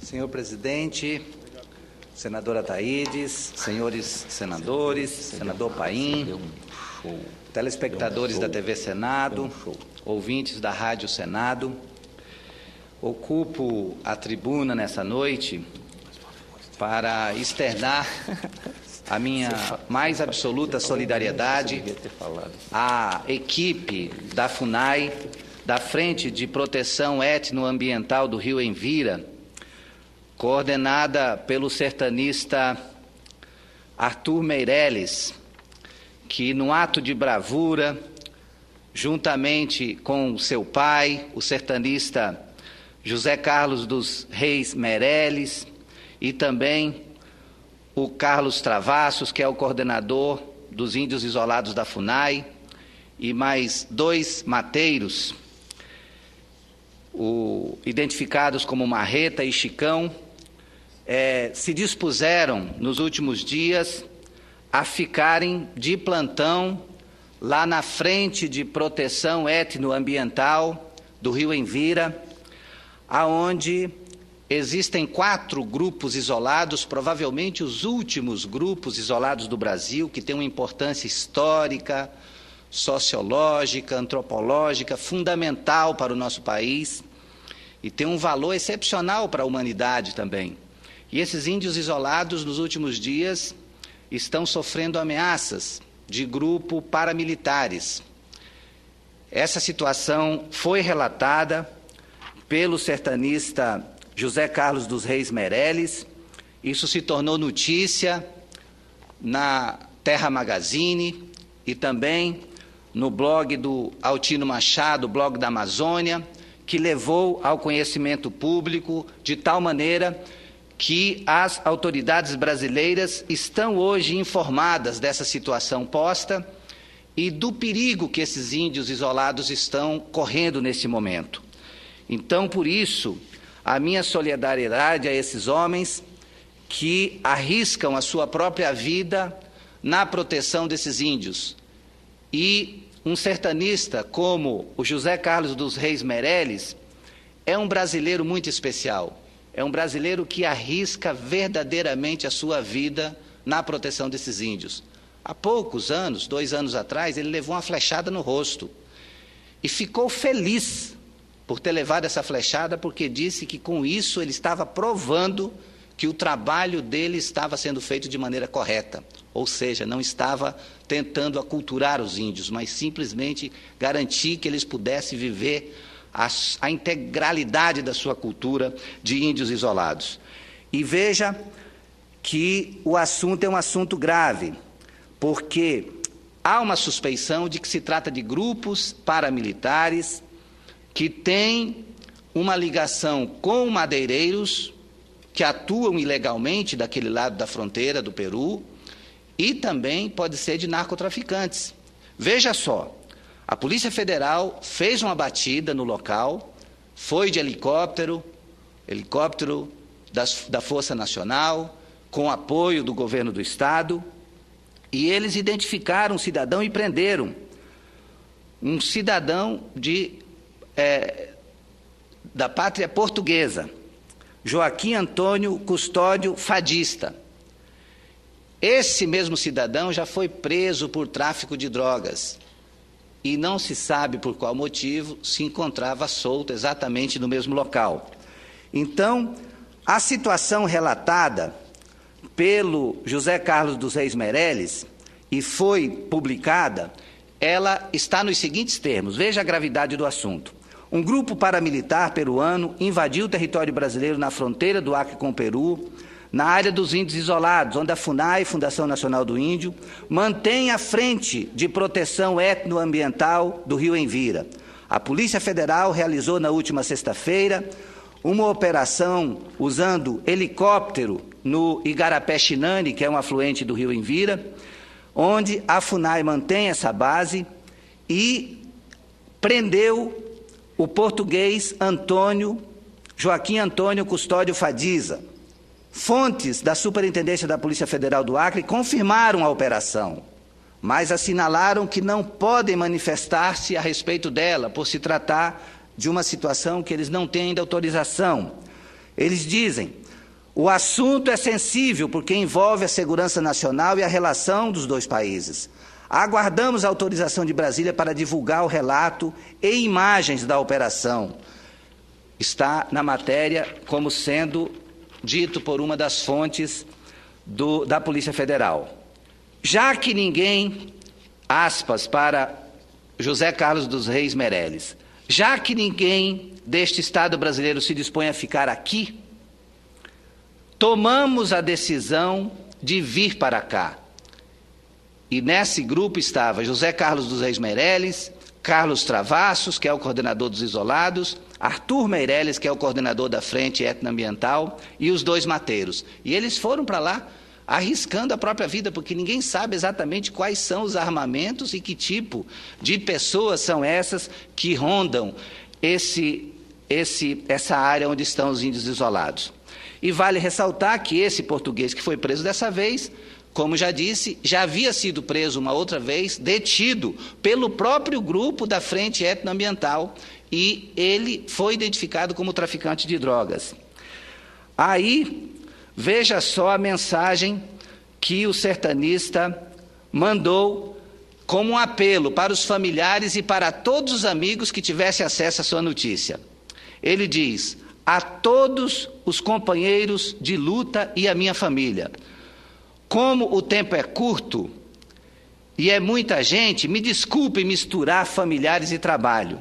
Senhor presidente, senadora Thaídes, senhores senadores, senador Paim, telespectadores da TV Senado, ouvintes da Rádio Senado, ocupo a tribuna nessa noite para externar a minha mais absoluta solidariedade à equipe da FUNAI, da Frente de Proteção Étnico-Ambiental do Rio Envira, coordenada pelo sertanista Arthur Meirelles, que, num ato de bravura, juntamente com seu pai, o sertanista José Carlos dos Reis Meirelles, e também o Carlos Travassos, que é o coordenador dos Índios Isolados da FUNAI, e mais 2 mateiros, identificados como Marreta e Chicão, se dispuseram nos últimos dias a ficarem de plantão lá na Frente de Proteção Étnico-Ambiental do Rio Envira, aonde existem 4 grupos isolados, provavelmente os últimos grupos isolados do Brasil, que têm uma importância histórica, sociológica, antropológica, fundamental para o nosso país e tem um valor excepcional para a humanidade também. E esses índios isolados, nos últimos dias, estão sofrendo ameaças de grupos paramilitares. Essa situação foi relatada pelo sertanista José Carlos dos Reis Meirelles. Isso se tornou notícia na Terra Magazine e também no blog do Altino Machado, blog da Amazônia, que levou ao conhecimento público de tal maneira que as autoridades brasileiras estão hoje informadas dessa situação posta e do perigo que esses índios isolados estão correndo nesse momento. Então, por isso, a minha solidariedade a esses homens que arriscam a sua própria vida na proteção desses índios. E um sertanista como o José Carlos dos Reis Meirelles é um brasileiro muito especial. É um brasileiro que arrisca verdadeiramente a sua vida na proteção desses índios. Há poucos anos, 2 anos atrás, ele levou uma flechada no rosto e ficou feliz por ter levado essa flechada, porque disse que com isso ele estava provando que o trabalho dele estava sendo feito de maneira correta, ou seja, não estava tentando aculturar os índios, mas simplesmente garantir que eles pudessem viver a integralidade da sua cultura de índios isolados. E veja que o assunto é um assunto grave, porque há uma suspeição de que se trata de grupos paramilitares que têm uma ligação com madeireiros que atuam ilegalmente daquele lado da fronteira do Peru e também pode ser de narcotraficantes. Veja só, a Polícia Federal fez uma batida no local, foi de helicóptero da Força Nacional, com apoio do governo do Estado, e eles identificaram um cidadão e prenderam um cidadão da pátria portuguesa, Joaquim Antônio Custódio Fadista. Esse mesmo cidadão já foi preso por tráfico de drogas e não se sabe por qual motivo se encontrava solto exatamente no mesmo local. Então, a situação relatada pelo José Carlos dos Reis Meirelles e foi publicada, ela está nos seguintes termos. Veja a gravidade do assunto. Um grupo paramilitar peruano invadiu o território brasileiro na fronteira do Acre com o Peru, na área dos índios isolados, onde a FUNAI, Fundação Nacional do Índio, mantém a Frente de Proteção Étnico-Ambiental do Rio Envira. A Polícia Federal realizou na última sexta-feira uma operação usando helicóptero no Igarapé Xinani, que é um afluente do Rio Envira, onde a FUNAI mantém essa base e prendeu o português Joaquim Antônio Custódio Fadista. Fontes da Superintendência da Polícia Federal do Acre confirmaram a operação, mas assinalaram que não podem manifestar-se a respeito dela, por se tratar de uma situação que eles não têm ainda autorização. Eles dizem: o assunto é sensível porque envolve a segurança nacional e a relação dos dois países. Aguardamos a autorização de Brasília para divulgar o relato e imagens da operação. Está na matéria como sendo dito por uma das fontes da Polícia Federal. Já que ninguém, aspas para José Carlos dos Reis Meireles, já que ninguém deste Estado brasileiro se dispõe a ficar aqui, tomamos a decisão de vir para cá. E nesse grupo estava José Carlos dos Reis Meireles, Carlos Travassos, que é o coordenador dos isolados, Arthur Meireles, que é o coordenador da Frente Etnoambiental, e os dois mateiros. E eles foram para lá arriscando a própria vida, porque ninguém sabe exatamente quais são os armamentos e que tipo de pessoas são essas que rondam essa área onde estão os índios isolados. E vale ressaltar que esse português que foi preso dessa vez, como já disse, já havia sido preso uma outra vez, detido pelo próprio grupo da Frente Etnoambiental, e ele foi identificado como traficante de drogas. Aí, veja só a mensagem que o sertanista mandou como um apelo para os familiares e para todos os amigos que tivessem acesso à sua notícia. Ele diz: a todos os companheiros de luta e a minha família, como o tempo é curto e é muita gente, me desculpe misturar familiares e trabalho.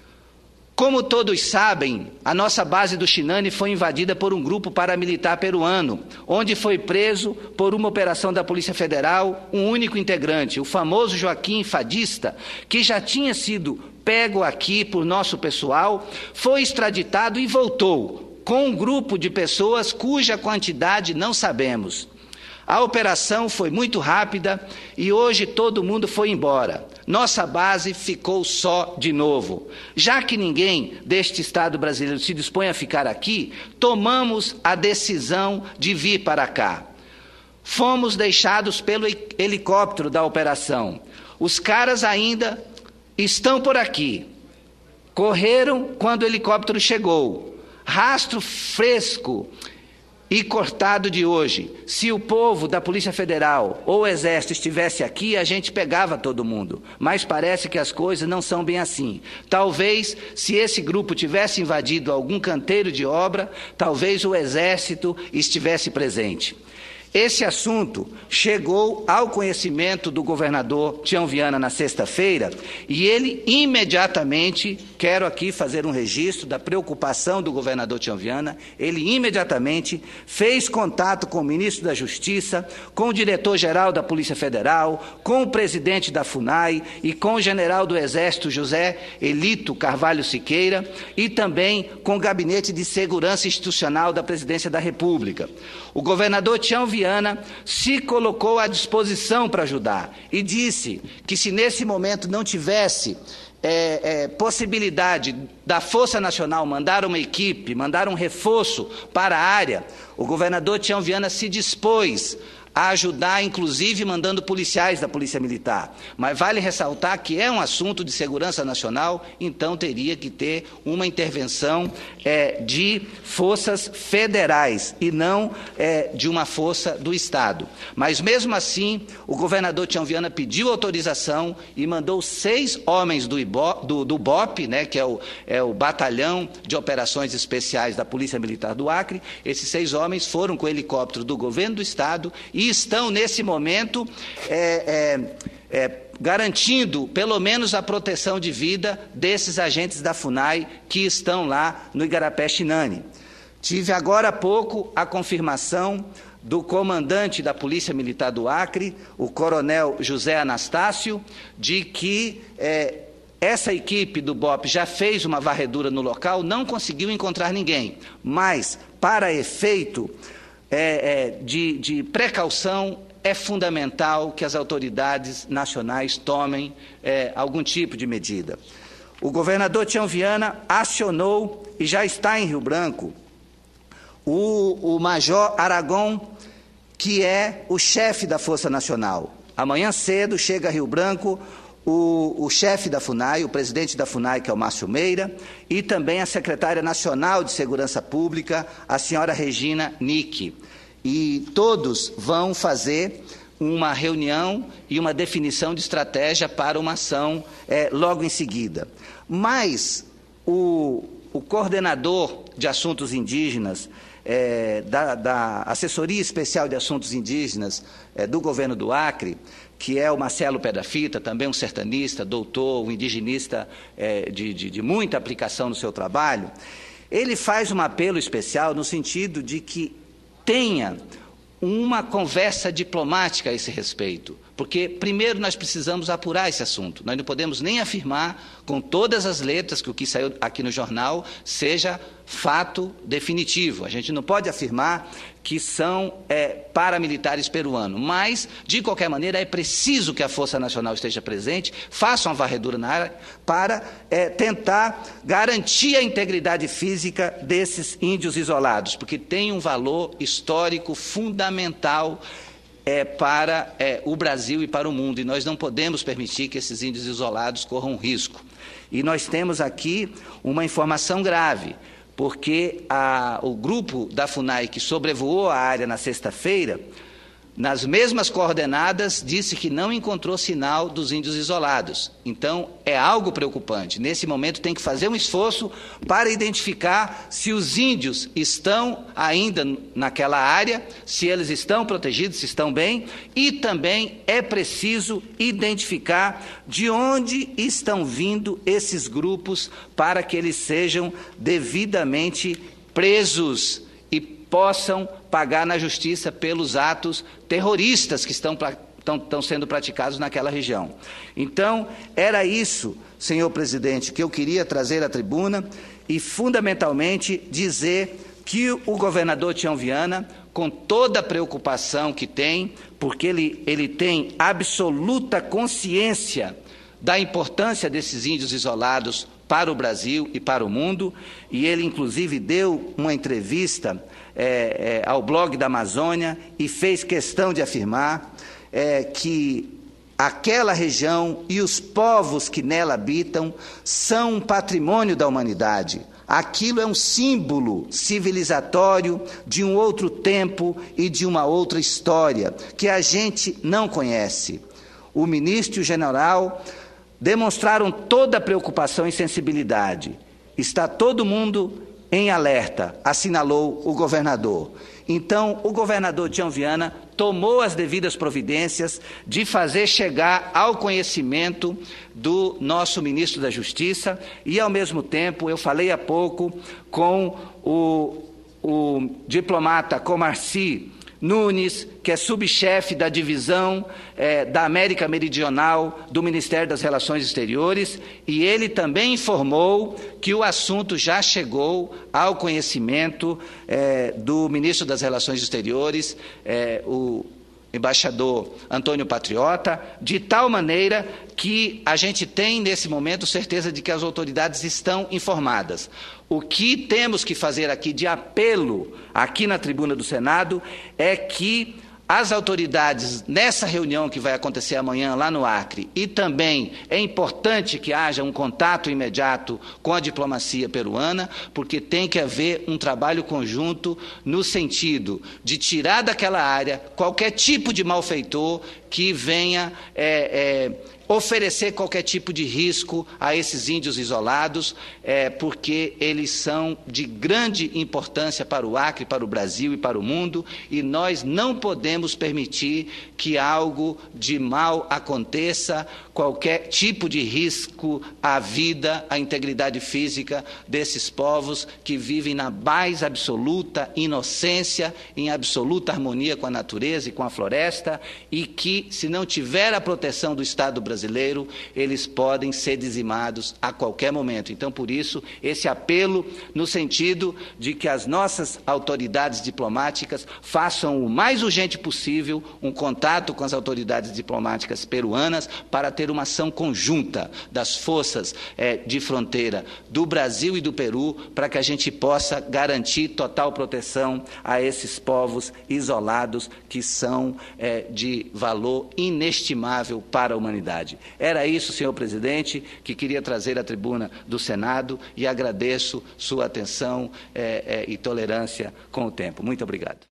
Como todos sabem, a nossa base do Xinani foi invadida por um grupo paramilitar peruano, onde foi preso, por uma operação da Polícia Federal, um único integrante, o famoso Joaquim Fadista, que já tinha sido pego aqui por nosso pessoal, foi extraditado e voltou, com um grupo de pessoas cuja quantidade não sabemos. A operação foi muito rápida e hoje todo mundo foi embora. Nossa base ficou só de novo. Já que ninguém deste Estado brasileiro se dispõe a ficar aqui, tomamos a decisão de vir para cá. Fomos deixados pelo helicóptero da operação. Os caras ainda estão por aqui. Correram quando o helicóptero chegou. Rastro fresco e cortado de hoje. Se o povo da Polícia Federal ou o Exército estivesse aqui, a gente pegava todo mundo. Mas parece que as coisas não são bem assim. Talvez, se esse grupo tivesse invadido algum canteiro de obra, talvez o Exército estivesse presente. Esse assunto chegou ao conhecimento do governador Tião Viana na sexta-feira e ele imediatamente, quero aqui fazer um registro da preocupação do governador Tião Viana, ele imediatamente fez contato com o ministro da Justiça, com o diretor-geral da Polícia Federal, com o presidente da FUNAI e com o general do Exército José Elito Carvalho Siqueira e também com o Gabinete de Segurança Institucional da Presidência da República. O governador Tião Viana se colocou à disposição para ajudar e disse que se nesse momento não tivesse possibilidade da Força Nacional mandar uma equipe, mandar um reforço para a área, o governador Tião Viana se dispôs a ajudar, inclusive mandando policiais da Polícia Militar. Mas vale ressaltar que é um assunto de segurança nacional, então teria que ter uma intervenção de forças federais e não de uma força do Estado. Mas mesmo assim, o governador Tião Viana pediu autorização e mandou 6 homens do BOP, né, que é o Batalhão de Operações Especiais da Polícia Militar do Acre. Esses 6 homens foram com o helicóptero do governo do Estado e estão, nesse momento, garantindo, pelo menos, a proteção de vida desses agentes da FUNAI que estão lá no Igarapé Xinani. Tive agora há pouco a confirmação do comandante da Polícia Militar do Acre, o coronel José Anastácio, de que essa equipe do BOP já fez uma varredura no local, não conseguiu encontrar ninguém, mas, para efeito de precaução, é fundamental que as autoridades nacionais tomem algum tipo de medida. O governador Tião Viana acionou, e já está em Rio Branco, o Major Aragão, que é o chefe da Força Nacional. Amanhã cedo chega a Rio Branco o chefe da FUNAI, o presidente da FUNAI, que é o Márcio Meira, e também a secretária nacional de Segurança Pública, a senhora Regina Nick. E todos vão fazer uma reunião e uma definição de estratégia para uma ação logo em seguida. Mas o coordenador de assuntos indígenas, da Assessoria Especial de Assuntos Indígenas do governo do Acre, que é o Marcelo Pé da Fita, também um sertanista, doutor, um indigenista de muita aplicação no seu trabalho, ele faz um apelo especial no sentido de que tenha uma conversa diplomática a esse respeito, porque, primeiro, nós precisamos apurar esse assunto. Nós não podemos nem afirmar com todas as letras que o que saiu aqui no jornal seja fato definitivo. A gente não pode afirmar que são paramilitares peruanos, mas, de qualquer maneira, é preciso que a Força Nacional esteja presente, faça uma varredura na área para tentar garantir a integridade física desses índios isolados, porque tem um valor histórico fundamental para o Brasil e para o mundo, e nós não podemos permitir que esses índios isolados corram risco. E nós temos aqui uma informação grave, porque o grupo da FUNAI que sobrevoou a área na sexta-feira, nas mesmas coordenadas, disse que não encontrou sinal dos índios isolados. Então, é algo preocupante. Nesse momento, tem que fazer um esforço para identificar se os índios estão ainda naquela área, se eles estão protegidos, se estão bem, e também é preciso identificar de onde estão vindo esses grupos para que eles sejam devidamente presos e possam pagar na justiça pelos atos terroristas que estão sendo praticados naquela região. Então, era isso, senhor presidente, que eu queria trazer à tribuna e, fundamentalmente, dizer que o governador Tião Viana, com toda a preocupação que tem, porque ele tem absoluta consciência da importância desses índios isolados para o Brasil e para o mundo, e ele, inclusive, deu uma entrevista ao blog da Amazônia e fez questão de afirmar que aquela região e os povos que nela habitam são um patrimônio da humanidade. Aquilo é um símbolo civilizatório de um outro tempo e de uma outra história que a gente não conhece. O ministro e o general demonstraram toda a preocupação e sensibilidade. Está todo mundo em alerta, assinalou o governador. Então, o governador Tião Viana tomou as devidas providências de fazer chegar ao conhecimento do nosso ministro da Justiça e, ao mesmo tempo, eu falei há pouco com o diplomata Comarci Nunes, que é subchefe da divisão da América Meridional do Ministério das Relações Exteriores, e ele também informou que o assunto já chegou ao conhecimento do ministro das Relações Exteriores, o embaixador Antônio Patriota, de tal maneira que a gente tem, nesse momento, certeza de que as autoridades estão informadas. O que temos que fazer aqui de apelo, aqui na tribuna do Senado, é que as autoridades, nessa reunião que vai acontecer amanhã lá no Acre, e também é importante que haja um contato imediato com a diplomacia peruana, porque tem que haver um trabalho conjunto no sentido de tirar daquela área qualquer tipo de malfeitor que venha oferecer qualquer tipo de risco a esses índios isolados, porque eles são de grande importância para o Acre, para o Brasil e para o mundo, e nós não podemos permitir que algo de mal aconteça, qualquer tipo de risco à vida, à integridade física desses povos que vivem na mais absoluta inocência, em absoluta harmonia com a natureza e com a floresta, e que, se não tiver a proteção do Estado brasileiro, eles podem ser dizimados a qualquer momento. Então, por isso, esse apelo no sentido de que as nossas autoridades diplomáticas façam o mais urgente possível um contato com as autoridades diplomáticas peruanas para ter uma ação conjunta das forças de fronteira do Brasil e do Peru para que a gente possa garantir total proteção a esses povos isolados que são de valor inestimável para a humanidade. sociedade. Era isso, senhor presidente, que queria trazer à tribuna do Senado e agradeço sua atenção e tolerância com o tempo. Muito obrigado.